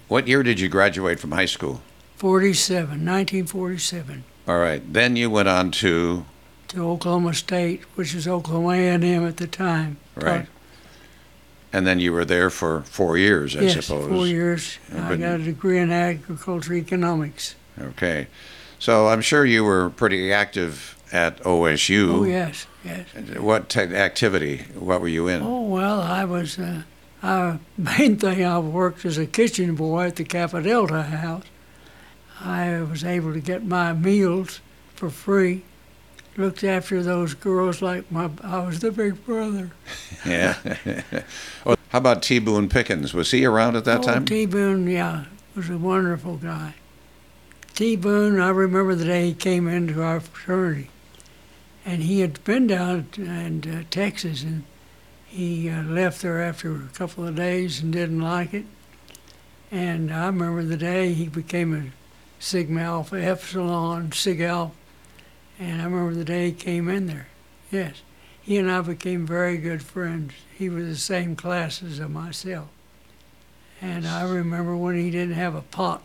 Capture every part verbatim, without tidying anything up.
What year did you graduate from high school? forty-seven, nineteen forty-seven. All right. Then you went on to... To Oklahoma State, which was Oklahoma A and M at the time. Right. And then you were there for four years, I yes, suppose. four years. Uh, I but- got a degree in agriculture economics. Okay. So I'm sure you were pretty active at O S U. Oh, yes, yes. What te- activity? What were you in? Oh, well, I was, uh, I, main thing, I worked as a kitchen boy at the Kappa Delta house. I was able to get my meals for free. Looked after those girls like my, I was the big brother. Yeah. Well, how about T. Boone Pickens? Was he around at that oh, time? T. Boone, yeah, was a wonderful guy. T. Boone, I remember the day he came into our fraternity. And he had been down in uh, Texas, and he uh, left there after a couple of days and didn't like it. And I remember the day he became a Sigma Alpha Epsilon, Sig Alpha. And I remember the day he came in there. Yes, he and I became very good friends. He was the same class as myself. And I remember when he didn't have a pot.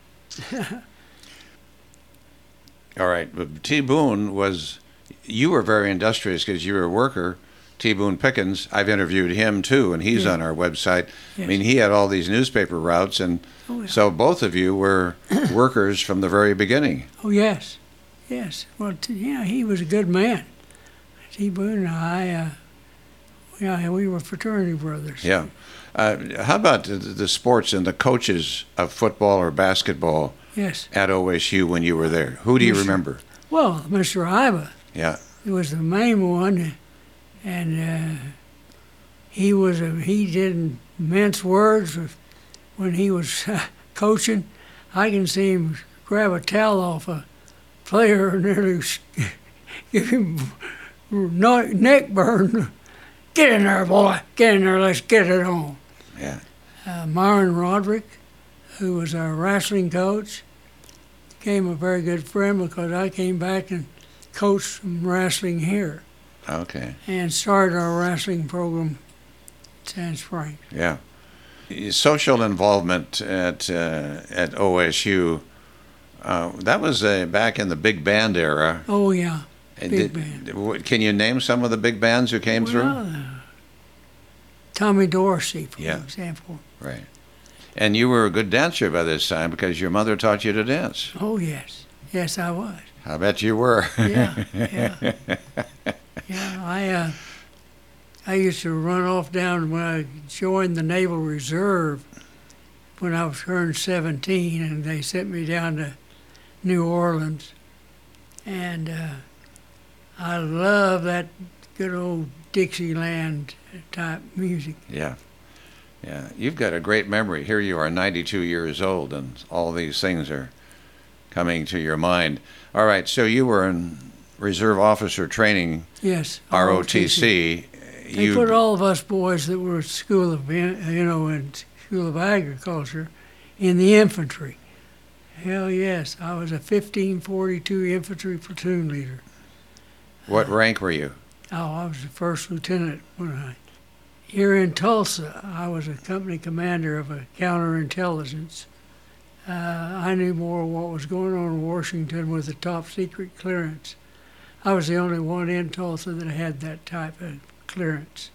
All right. But T. Boone was, you were very industrious because you were a worker. T. Boone Pickens, I've interviewed him too, and he's Yeah. on our website. Yes. I mean, he had all these newspaper routes, and Oh, yeah. so both of you were workers from the very beginning. Oh, yes, yes. Well, t- yeah, he was a good man. T. Boone and I, uh, yeah, we were fraternity brothers. Yeah. Uh, how about the, the sports and the coaches of football or basketball Yes. at O S U when you were there? Who do you Mister remember? Well, Mister Iva, Yeah. he was the main one, and uh, he was a, he didn't mince words with- when he was uh, coaching. I can see him grab a towel off a player and nearly s- give him no- neck burn. Get in there, boy. Get in there. Let's get it on. Yeah. Uh, Myron Roderick, who was our wrestling coach, became a very good friend because I came back and coached some wrestling here Okay. and started our wrestling program at Sand Springs. Yeah. Social involvement at uh, at O S U, uh, that was uh, back in the big band era. Oh, yeah. And Big did- w- Can you name some of the big bands who came through? Well, uh, Tommy Dorsey, for Yeah. example. Right. And you were a good dancer by this time because your mother taught you to dance. Oh, yes. Yes, I was. I bet you were. Yeah, yeah. Yeah, I, uh, I used to run off down when I joined the Naval Reserve when I was turned seventeen, and they sent me down to New Orleans. And uh, I love that good old Dixieland type music. Yeah. Yeah. You've got a great memory. Here you are, ninety-two years old, and all these things are coming to your mind. All right. So you were in Reserve Officer Training, Yes. R O T C. They put all of us boys that were at school of, you know, in School of Agriculture in the infantry. Hell yes, I was a fifteen forty-two infantry platoon leader. What rank were you? Oh, I was the first lieutenant when I. Here in Tulsa, I was a company commander of a counterintelligence. Uh, I knew more what was going on in Washington with the top secret clearance. I was the only one in Tulsa that had that type of clearance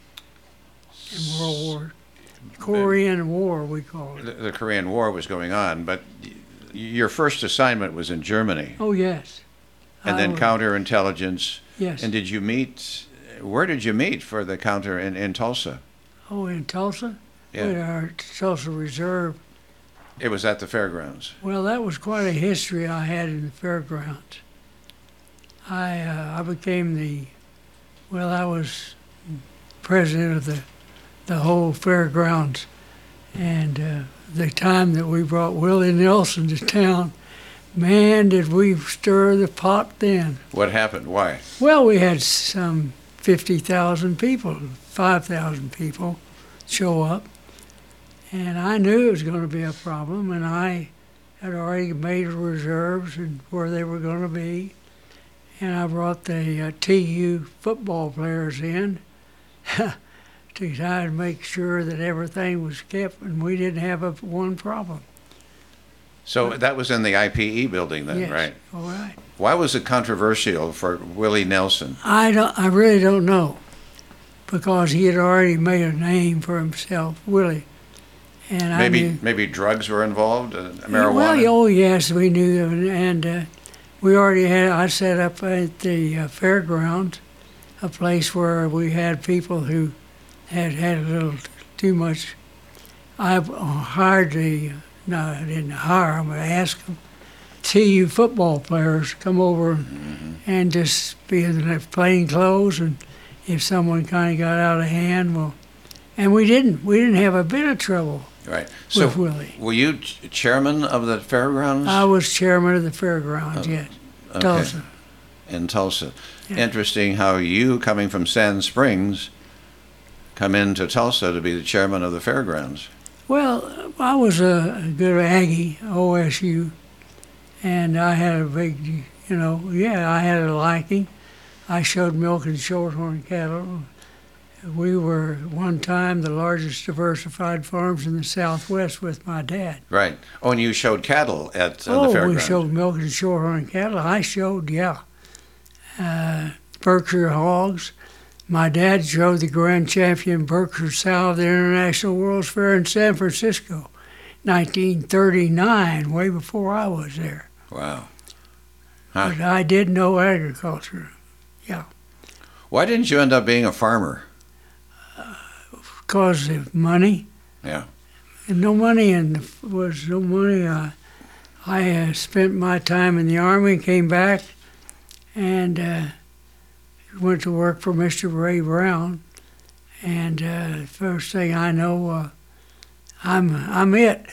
in World War, Korean War, we call The, it. the Korean War was going on, but y- your first assignment was in Germany, Oh, yes. and I then was- counterintelligence. Yes. And did you meet? Where did you meet for the counter in, in Tulsa? Oh, in Tulsa? Yeah. With our Tulsa Reserve. It was at the fairgrounds. Well, that was quite a history I had in the fairgrounds. I uh, I became the, well, I was president of the, the whole fairgrounds. And uh, the time that we brought Willie Nelson to town, man, did we stir the pot then. What happened? Why? Well, we had some fifty thousand people, five thousand people show up. And I knew it was going to be a problem, and I had already made reserves and where they were going to be. And I brought the uh, T U football players in to try to make sure that everything was kept and we didn't have a, one problem. So that was in the I P E building then, Yes. right? All right. Why was it controversial for Willie Nelson? I don't. I really don't know, because he had already made a name for himself, Willie. And I Maybe knew, maybe drugs were involved, uh, marijuana. Well, oh yes, we knew, and, and uh, we already had. I set up at the uh, fairgrounds, a place where we had people who had had a little too much. I hired the. No, I didn't hire them. I asked them, T U football players come over Mm-hmm. and just be in their plain clothes, and if someone kind of got out of hand, well, and we didn't. We didn't have a bit of trouble Right. So with Willie. were you ch- chairman of the fairgrounds? I was chairman of the fairgrounds, yes, Okay. Tulsa. In Tulsa. Yeah. Interesting how you, coming from Sand Springs, come into Tulsa to be the chairman of the fairgrounds. Well, I was a, a good Aggie, O S U, and I had a big, you know, yeah, I had a liking. I showed milking shorthorn cattle. We were one time the largest diversified farms in the Southwest with my dad. Right. Oh, and you showed cattle at uh, the Oh, fairgrounds. we showed milking shorthorn cattle. I showed, yeah, uh, Berkshire hogs. My dad showed the grand champion Berkshire sow at the International World's Fair in San Francisco, nineteen thirty-nine, way before I was there. Wow. Huh. But I did know agriculture, yeah, Why didn't you end up being a farmer? because of money. Yeah. And no money, and was no money. Uh, I uh, spent my time in the Army, came back, and uh, went to work for Mister Ray Brown. And uh, first thing I know, uh, I'm I'm it.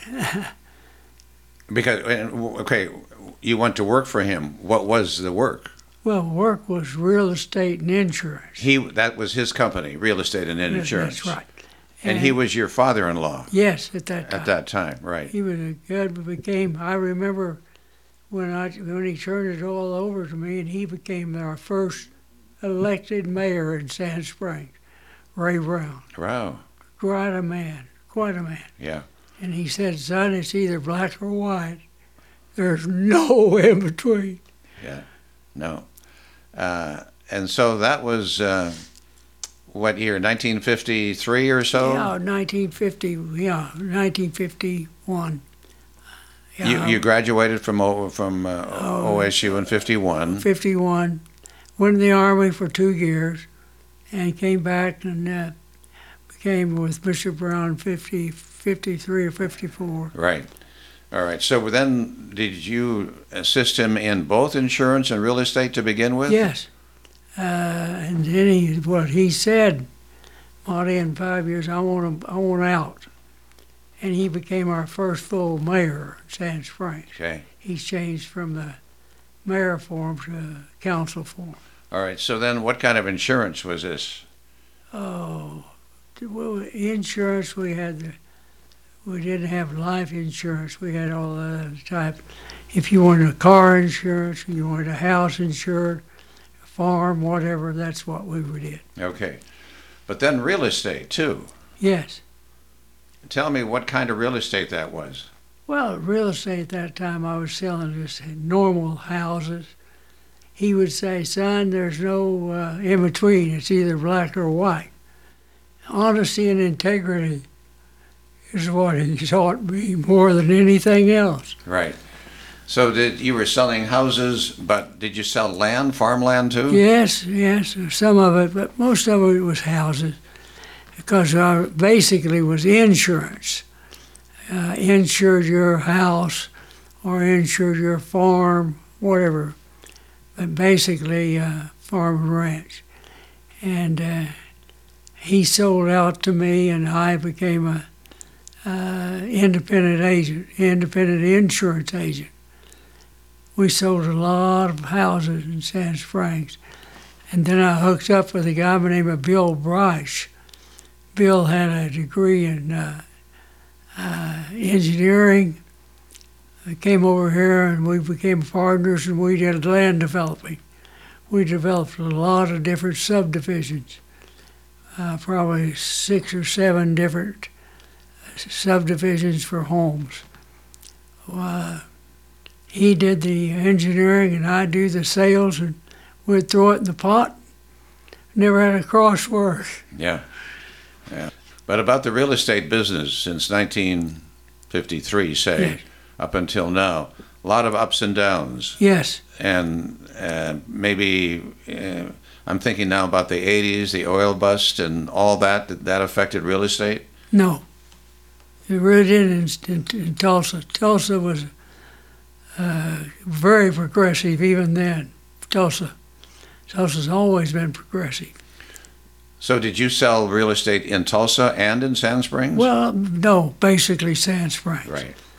Because, and, w- okay, you went to work for him. What was the work? Well, work was real estate and insurance. He That was his company, real estate and Yes, insurance. That's right. And he was your father-in-law Yes, at that time. at that time, right? He was a good, but became. I remember when I when he turned it all over to me, and he became our first elected mayor in Sand Springs, Ray Brown. Wow. Quite a man, quite a man. Yeah. And he said, "Son, it's either black or white. There's no in between." Yeah. No. Uh, and so that was, uh, what year, nineteen fifty-three or so? Yeah, nineteen fifty. Yeah, nineteen fifty-one. Yeah, You, you graduated from O, from uh, Oh. O S U in fifty-one. fifty-one. Went in the Army for two years, and came back and uh, became with Mister Brown fifty, fifty-three or fifty-four. Right. All right. So then, did you assist him in both insurance and real estate to begin with? Yes. Uh, and then he, what he said, Monty, in five years, I want him, I want out. And he became our first full mayor in Sand Springs. Okay. He's changed from the mayor form to council form. All right. So then, what kind of insurance was this? Oh, well, insurance, we had the, we didn't have life insurance. We had all the other type. If you wanted a car insurance, you wanted a house insured, a farm, whatever, that's what we did. Okay. But then real estate too. Yes. Tell me what kind of real estate that was. Well, real estate at that time, I was selling just normal houses. He would say, "Son, there's no uh, in between. It's either black or white." Honesty and integrity is what he taught me more than anything else. Right. So did you were selling houses, but did you sell land, farmland too? Yes, yes, some of it, but most of it was houses, because uh, basically it was insurance. Uh, insured your house or insured your farm, whatever, but basically uh, farm and ranch. And uh, he sold out to me, and I became a uh, independent agent, independent insurance agent. We sold a lot of houses in Sand Springs. And then I hooked up with a guy by the name of Bill Bryce. Bill had a degree in uh, uh, engineering. I came over here and we became partners, and we did land developing. We developed a lot of different subdivisions. uh, probably six or seven different subdivisions for homes. Uh, he did the engineering and I do the sales, and we'd throw it in the pot. Never had a cross word. Yeah, yeah. But about the real estate business since nineteen fifty-three, say, Yes. up until now, a lot of ups and downs. Yes, And uh, maybe uh, I'm thinking now about the eighties, the oil bust and all that, that, that affected real estate. no. It really did in, in, in Tulsa. Tulsa was uh, very progressive even then. Tulsa. Tulsa's always been progressive. So did you sell real estate in Tulsa and in Sand Springs? Well, no, basically Sand Springs. Right.